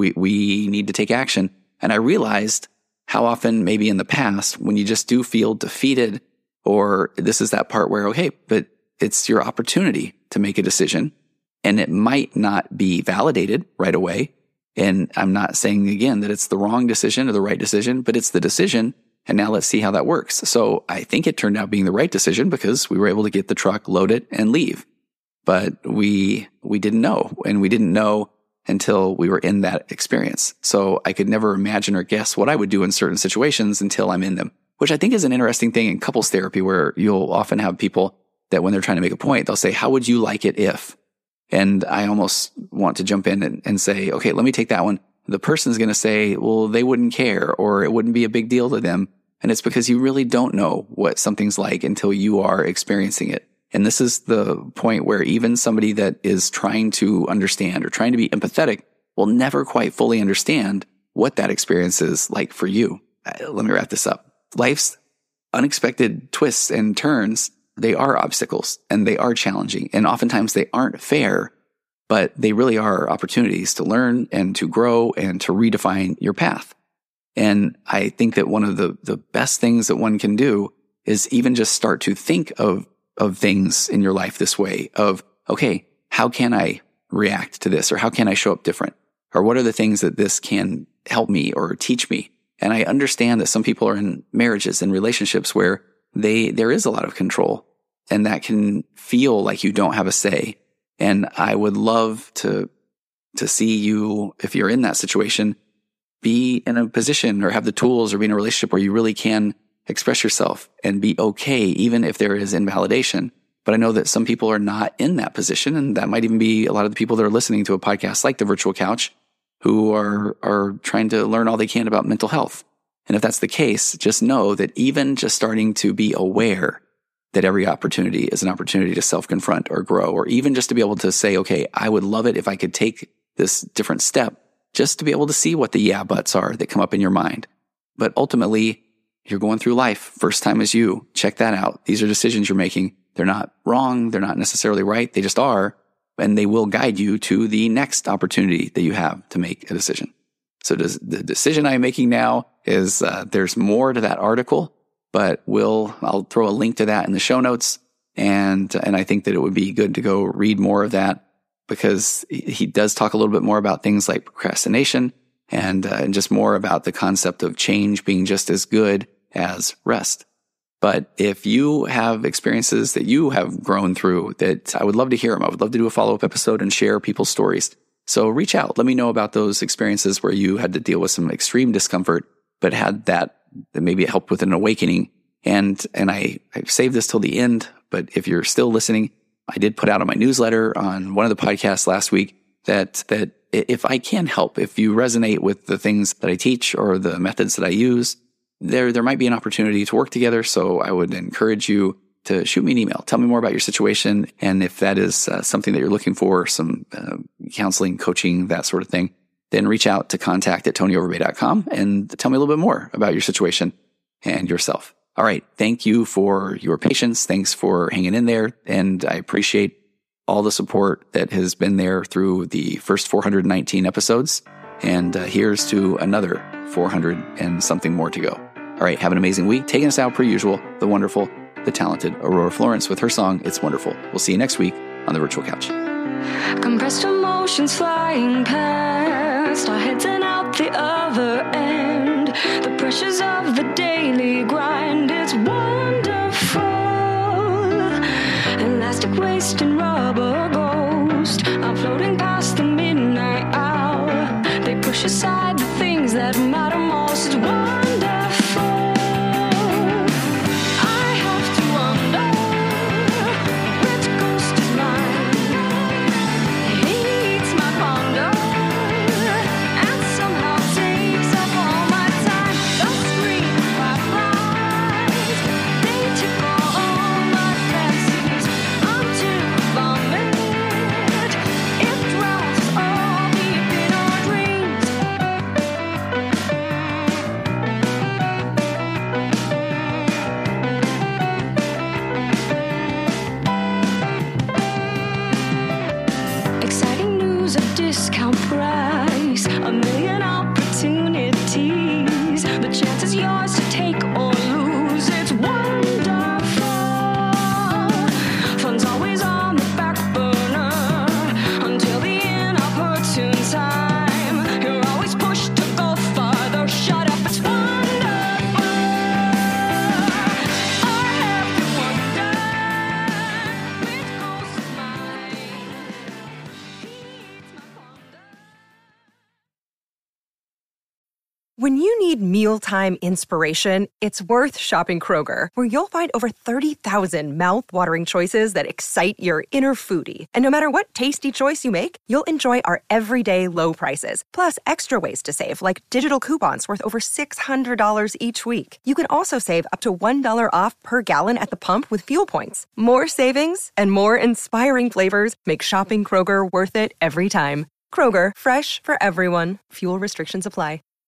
We need to take action. And I realized how often maybe in the past when you just do feel defeated, or this is that part where, okay, but it's your opportunity to make a decision and it might not be validated right away. And I'm not saying again that it's the wrong decision or the right decision, but it's the decision. And now let's see how that works. So I think it turned out being the right decision because we were able to get the truck, load it, and leave. But we didn't know, and we didn't know until we were in that experience. So I could never imagine or guess what I would do in certain situations until I'm in them, which I think is an interesting thing in couples therapy, where you'll often have people that when they're trying to make a point, they'll say, how would you like it if? And I almost want to jump in and say, okay, let me take that one. The person's going to say, well, they wouldn't care, or it wouldn't be a big deal to them. And it's because you really don't know what something's like until you are experiencing it. And this is the point where even somebody that is trying to understand or trying to be empathetic will never quite fully understand what that experience is like for you. Let me wrap this up. Life's unexpected twists and turns, they are obstacles and they are challenging. And oftentimes they aren't fair, but they really are opportunities to learn and to grow and to redefine your path. And I think that one of the best things that one can do is even just start to think of things in your life this way of, okay, how can I react to this? Or how can I show up different? Or what are the things that this can help me or teach me? And I understand that some people are in marriages and relationships where there is a lot of control, and that can feel like you don't have a say. And I would love to see you, if you're in that situation, be in a position or have the tools or be in a relationship where you really can express yourself and be okay, even if there is invalidation. But I know that some people are not in that position. And that might even be a lot of the people that are listening to a podcast like The Virtual Couch who are trying to learn all they can about mental health. And if that's the case, just know that even just starting to be aware that every opportunity is an opportunity to self-confront or grow, or even just to be able to say, okay, I would love it if I could take this different step, just to be able to see what the yeah buts are that come up in your mind. But ultimately, you're going through life. First time as you. Check that out. These are decisions you're making. They're not wrong. They're not necessarily right. They just are. And they will guide you to the next opportunity that you have to make a decision. So the decision I'm making now is there's more to that article, but I'll throw a link to that in the show notes. And I think that it would be good to go read more of that, because he does talk a little bit more about things like procrastination and just more about the concept of change being just as good as rest. But if you have experiences that you have grown through, that I would love to hear them. I would love to do a follow-up episode and share people's stories. So reach out. Let me know about those experiences where you had to deal with some extreme discomfort, but had that maybe it helped with an awakening. And I saved this till the end, but if you're still listening, I did put out on my newsletter on one of the podcasts last week that if I can help, if you resonate with the things that I teach or the methods that I use, there might be an opportunity to work together. So I would encourage you to shoot me an email. Tell me more about your situation. And if that is something that you're looking for, some counseling, coaching, that sort of thing, then reach out to contact@tonyoverbay.com and tell me a little bit more about your situation and yourself. All right. Thank you for your patience. Thanks for hanging in there. And I appreciate all the support that has been there through the first 419 episodes. And here's to another 400 and something more to go. All right. Have an amazing week. Taking us out per usual, the wonderful, the talented Aurora Florence with her song, It's Wonderful. We'll see you next week on The Virtual Couch. Compressed emotions flying past, our heads and out the other end. The pressures of the daily grind, it's wonderful. Elastic waist and rubber ghost, I'm floating past the midnight hour. They push aside the things that matter most. It's wonderful. Discount price, a million opportunities. The chance is yours to take or lose. It's wonderful. Fun's always on the back burner until the inopportune time. You're always pushed to go farther. Shut up, it's wonderful. I have to wonder which ghost is mine. When you need mealtime inspiration, it's worth shopping Kroger, where you'll find over 30,000 mouth-watering choices that excite your inner foodie. And no matter what tasty choice you make, you'll enjoy our everyday low prices, plus extra ways to save, like digital coupons worth over $600 each week. You can also save up to $1 off per gallon at the pump with fuel points. More savings and more inspiring flavors make shopping Kroger worth it every time. Kroger, fresh for everyone. Fuel restrictions apply.